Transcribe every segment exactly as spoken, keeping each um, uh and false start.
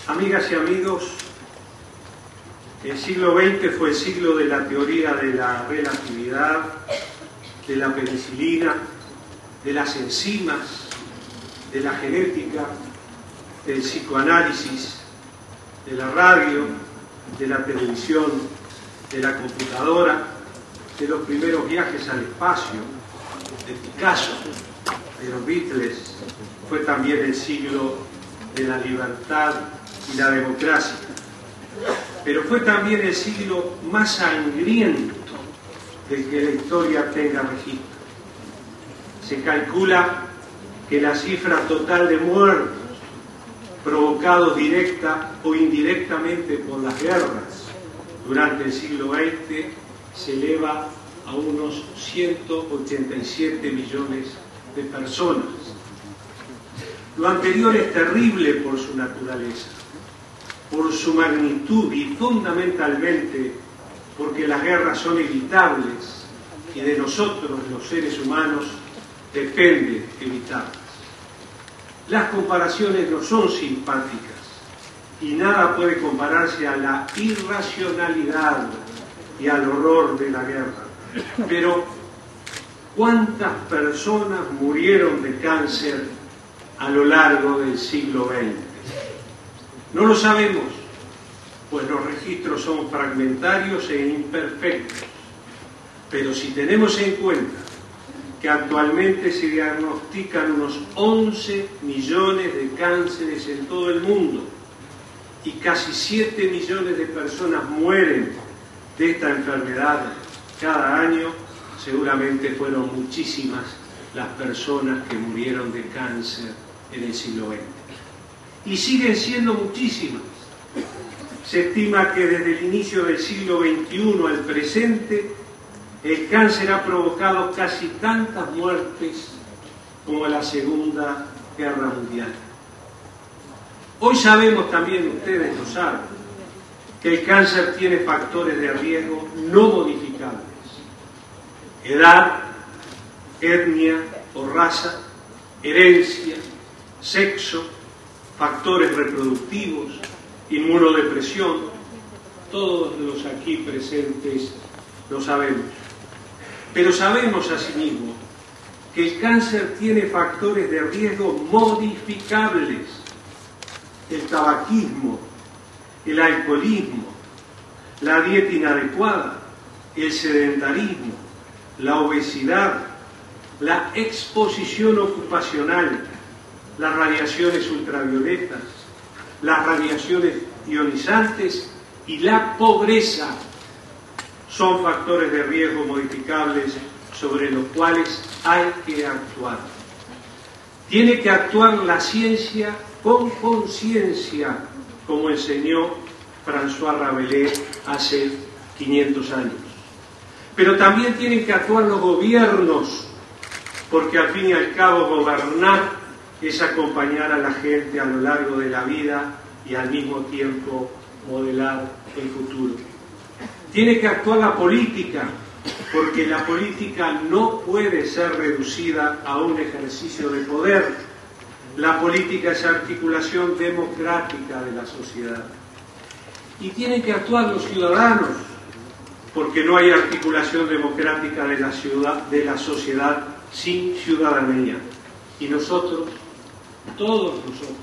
Amigas y amigos, el siglo veinte fue el siglo de la teoría de la relatividad, de la penicilina, de las enzimas, de la genética, del psicoanálisis, de la radio, de la televisión, de la computadora, de los primeros viajes al espacio, de Picasso, de los Beatles. Fue también el siglo de la libertad y la democracia. Pero fue también el siglo más sangriento del que la historia tenga registro. Se calcula que la cifra total de muertos provocados directa o indirectamente por las guerras durante el siglo veinte se eleva a unos ciento ochenta y siete millones de personas. Lo anterior es terrible por su naturaleza, por su magnitud y fundamentalmente porque las guerras son evitables y de nosotros, los seres humanos, depende evitarlas. Las comparaciones no son simpáticas y nada puede compararse a la irracionalidad y al horror de la guerra. Pero, ¿cuántas personas murieron de cáncer a lo largo del siglo veinte? No lo sabemos, pues los registros son fragmentarios e imperfectos. Pero si tenemos en cuenta que actualmente se diagnostican unos once millones de cánceres en todo el mundo y casi siete millones de personas mueren de esta enfermedad cada año, seguramente fueron muchísimas las personas que murieron de cáncer en el siglo veinte. Y siguen siendo muchísimas. Se estima que desde el inicio del siglo veintiuno al presente, el cáncer ha provocado casi tantas muertes como la Segunda Guerra Mundial. Hoy sabemos también, ustedes lo saben, que el cáncer tiene factores de riesgo no modificables: edad, etnia o raza, herencia, sexo, factores reproductivos, inmunodepresión. Todos los aquí presentes lo sabemos. Pero sabemos asimismo que el cáncer tiene factores de riesgo modificables: el tabaquismo, el alcoholismo, la dieta inadecuada, el sedentarismo, la obesidad, la exposición ocupacional, las radiaciones ultravioletas, las radiaciones ionizantes y la pobreza. Son factores de riesgo modificables sobre los cuales hay que actuar. Tiene que actuar la ciencia con conciencia, como enseñó François Rabelais hace quinientos años. Pero también tienen que actuar los gobiernos, porque al fin y al cabo gobernar es acompañar a la gente a lo largo de la vida y al mismo tiempo modelar el futuro. Tiene que actuar la política, porque la política no puede ser reducida a un ejercicio de poder. La política es articulación democrática de la sociedad. Y tienen que actuar los ciudadanos, porque no hay articulación democrática de la ciudad, de la sociedad sin ciudadanía. Y nosotros, todos nosotros,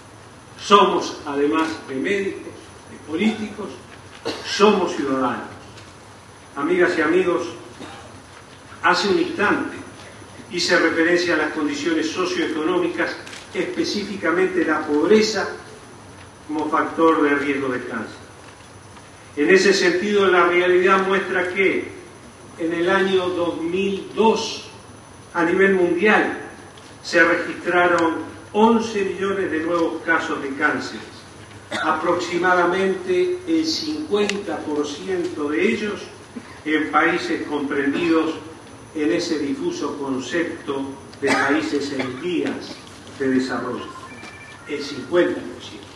somos, además de médicos, de políticos, somos ciudadanos. Amigas y amigos, hace un instante hice referencia a las condiciones socioeconómicas, específicamente la pobreza, como factor de riesgo de cáncer. En ese sentido, la realidad muestra que en el año dos mil dos, a nivel mundial, se registraron once millones de nuevos casos de cáncer. Aproximadamente el cincuenta por ciento de ellos en países comprendidos en ese difuso concepto de países en vías de desarrollo. El cincuenta por ciento.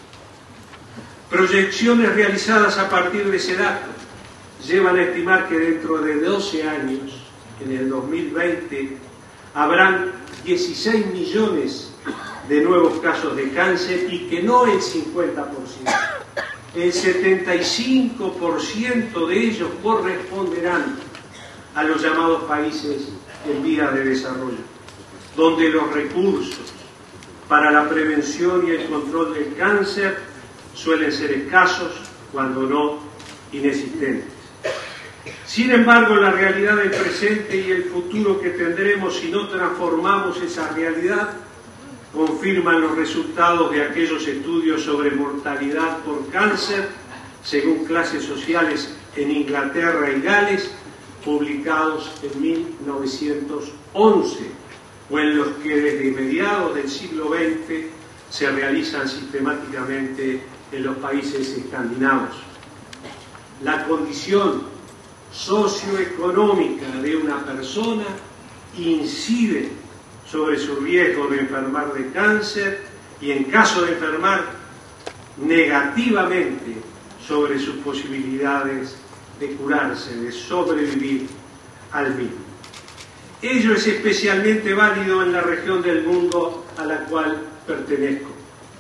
Proyecciones realizadas a partir de ese dato llevan a estimar que dentro de doce años, en el dos mil veinte, habrán dieciséis millones de nuevos casos de cáncer y que no el cincuenta por ciento. El setenta y cinco por ciento de ellos corresponderán a los llamados países en vías de desarrollo, donde los recursos para la prevención y el control del cáncer suelen ser escasos, cuando no inexistentes. Sin embargo, la realidad del presente y el futuro que tendremos si no transformamos esa realidad confirman los resultados de aquellos estudios sobre mortalidad por cáncer según clases sociales en Inglaterra y Gales, publicados en mil novecientos once, o en los que desde mediados del siglo veinte se realizan sistemáticamente en los países escandinavos. La condición socioeconómica de una persona incide sobre su riesgo de enfermar de cáncer y, en caso de enfermar, negativamente sobre sus posibilidades de curarse, de sobrevivir al mismo. Ello es especialmente válido en la región del mundo a la cual pertenezco.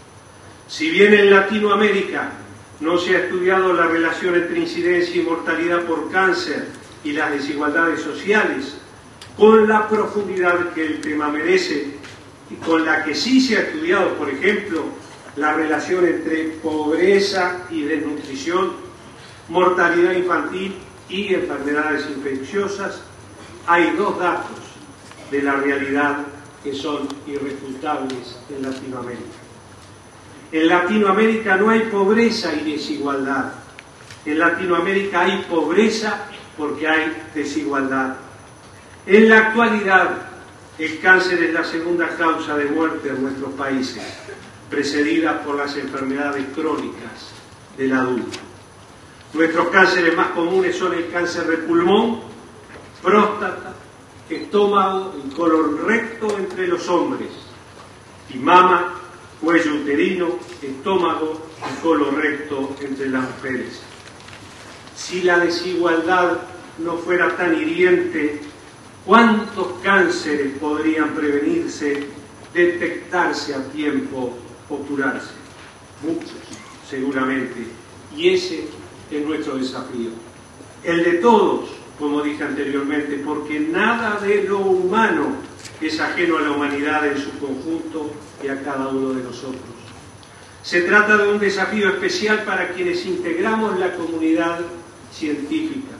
Si bien en Latinoamérica no se ha estudiado la relación entre incidencia y mortalidad por cáncer y las desigualdades sociales, con la profundidad que el tema merece y con la que sí se ha estudiado, por ejemplo, la relación entre pobreza y desnutrición, mortalidad infantil y enfermedades infecciosas, hay dos datos de la realidad que son irrefutables en Latinoamérica. En Latinoamérica no hay pobreza y desigualdad. En Latinoamérica hay pobreza porque hay desigualdad. En la actualidad, el cáncer es la segunda causa de muerte en nuestros países, precedida por las enfermedades crónicas del adulto. Nuestros cánceres más comunes son el cáncer de pulmón, próstata, estómago y colon recto entre los hombres, y mama, cuello uterino, estómago y colon recto entre las mujeres. Si la desigualdad no fuera tan hiriente, ¿cuántos cánceres podrían prevenirse, detectarse a tiempo o curarse? Muchos, seguramente. Y ese es nuestro desafío. El de todos, como dije anteriormente, porque nada de lo humano es ajeno a la humanidad en su conjunto y a cada uno de nosotros. Se trata de un desafío especial para quienes integramos la comunidad científica.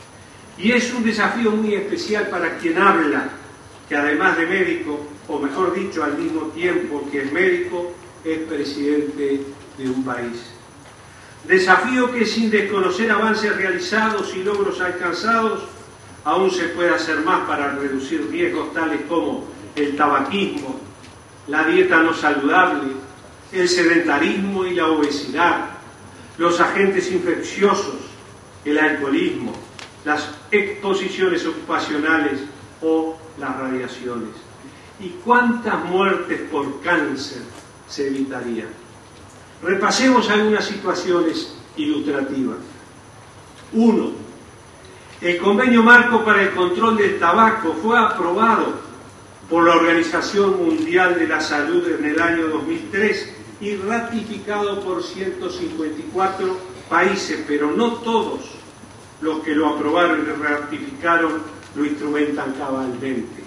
Y es un desafío muy especial para quien habla, que además de médico, o mejor dicho, al mismo tiempo que es médico, es presidente de un país. Desafío que, sin desconocer avances realizados y logros alcanzados, aún se puede hacer más para reducir riesgos tales como el tabaquismo, la dieta no saludable, el sedentarismo y la obesidad, los agentes infecciosos, el alcoholismo, las exposiciones ocupacionales o las radiaciones. ¿Y cuántas muertes por cáncer se evitarían? Repasemos algunas situaciones ilustrativas. Uno, el Convenio Marco para el Control del Tabaco fue aprobado por la Organización Mundial de la Salud en el año dos mil tres y ratificado por ciento cincuenta y cuatro países, pero no todos los que lo aprobaron y ratificaron lo instrumentan cabalmente.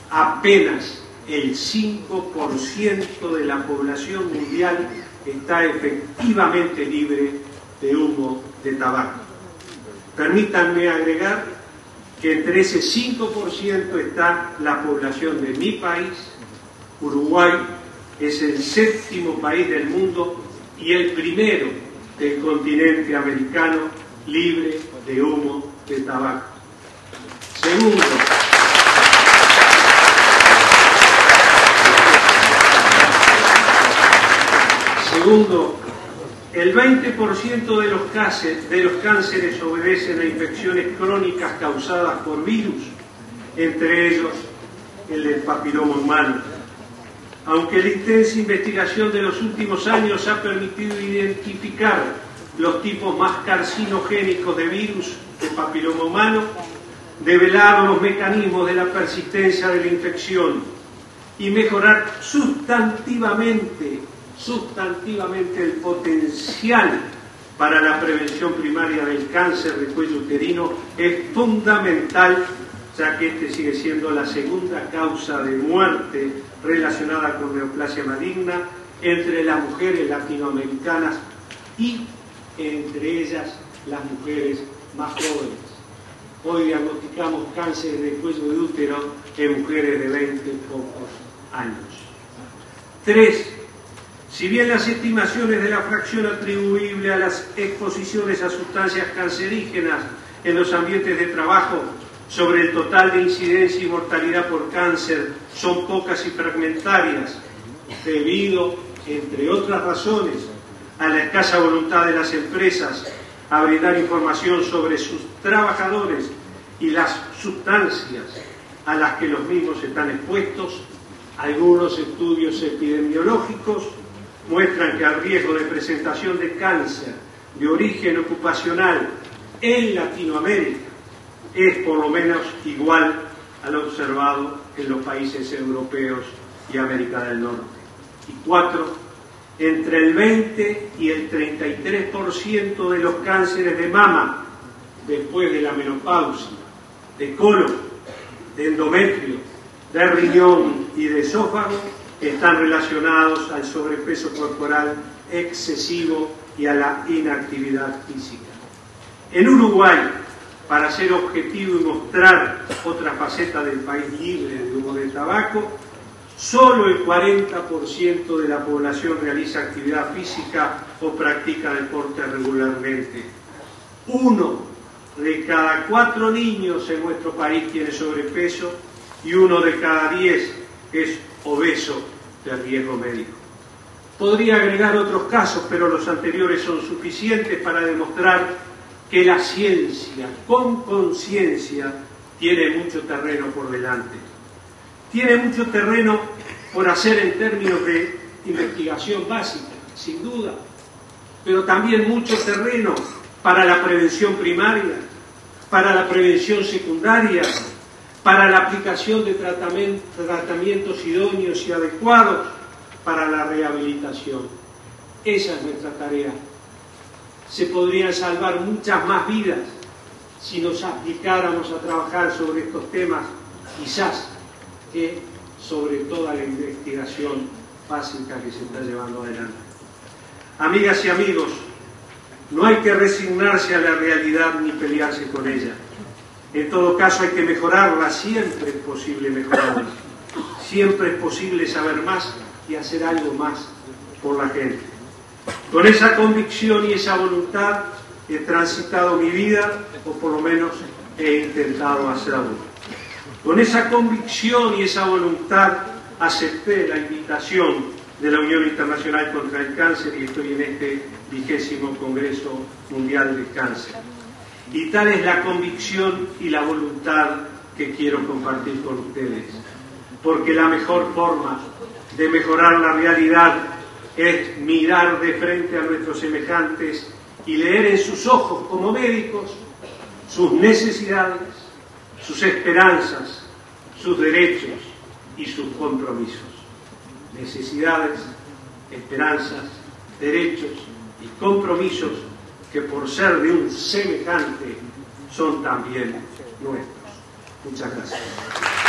Apenas el cinco por ciento de la población mundial está efectivamente libre de humo de tabaco. Permítanme agregar que entre ese cinco por ciento está la población de mi país. Uruguay es el séptimo país del mundo y el primero del continente americano libre de humo de tabaco. Segundo, segundo, el veinte por ciento de los, cánceres, de los cánceres obedecen a infecciones crónicas causadas por virus, entre ellos el del papiloma humano. Aunque la intensa investigación de los últimos años ha permitido identificar los tipos más carcinogénicos de virus de papiloma humano, develar los mecanismos de la persistencia de la infección y mejorar sustantivamente, sustantivamente el potencial para la prevención primaria del cáncer de cuello uterino es fundamental, ya que este sigue siendo la segunda causa de muerte relacionada con neoplasia maligna entre las mujeres latinoamericanas y entre ellas las mujeres más jóvenes. Hoy diagnosticamos cáncer de cuello de útero en mujeres de veinte pocos años. Tres. Si bien las estimaciones de la fracción atribuible a las exposiciones a sustancias cancerígenas en los ambientes de trabajo sobre el total de incidencia y mortalidad por cáncer son pocas y fragmentarias, debido, entre otras razones, a la escasa voluntad de las empresas a brindar información sobre sus trabajadores y las sustancias a las que los mismos están expuestos, algunos estudios epidemiológicos muestran que el riesgo de presentación de cáncer de origen ocupacional en Latinoamérica es por lo menos igual al observado en los países europeos y América del Norte. Y cuatro, entre el veinte y el treinta y tres por ciento de los cánceres de mama después de la menopausia, de colon, de endometrio, de riñón y de esófago están relacionados al sobrepeso corporal excesivo y a la inactividad física. En Uruguay, para ser objetivo y mostrar otra faceta del país libre de humo de tabaco, solo el cuarenta por ciento de la población realiza actividad física o practica deporte regularmente. Uno de cada cuatro niños en nuestro país tiene sobrepeso y uno de cada diez es obeso de riesgo médico. Podría agregar otros casos, pero los anteriores son suficientes para demostrar que la ciencia, con conciencia, tiene mucho terreno por delante. Tiene mucho terreno por hacer en términos de investigación básica, sin duda, pero también mucho terreno para la prevención primaria, para la prevención secundaria, para la aplicación de tratamientos idóneos y adecuados, para la rehabilitación. Esa es nuestra tarea. Se podrían salvar muchas más vidas si nos aplicáramos a trabajar sobre estos temas, quizás que sobre toda la investigación básica que se está llevando adelante. Amigas y amigos, no hay que resignarse a la realidad ni pelearse con ella. En todo caso hay que mejorarla, siempre es posible mejorarla. Siempre es posible saber más y hacer algo más por la gente. Con esa convicción y esa voluntad he transitado mi vida, o por lo menos he intentado hacerlo. Con esa convicción y esa voluntad acepté la invitación de la Unión Internacional contra el Cáncer y estoy en este vigésimo Congreso Mundial del Cáncer. Y tal es la convicción y la voluntad que quiero compartir con ustedes, porque la mejor forma de mejorar la realidad es mirar de frente a nuestros semejantes y leer en sus ojos como médicos sus necesidades, sus esperanzas, sus derechos y sus compromisos. Necesidades, esperanzas, derechos y compromisos que por ser de un semejante son también nuestros. Muchas gracias.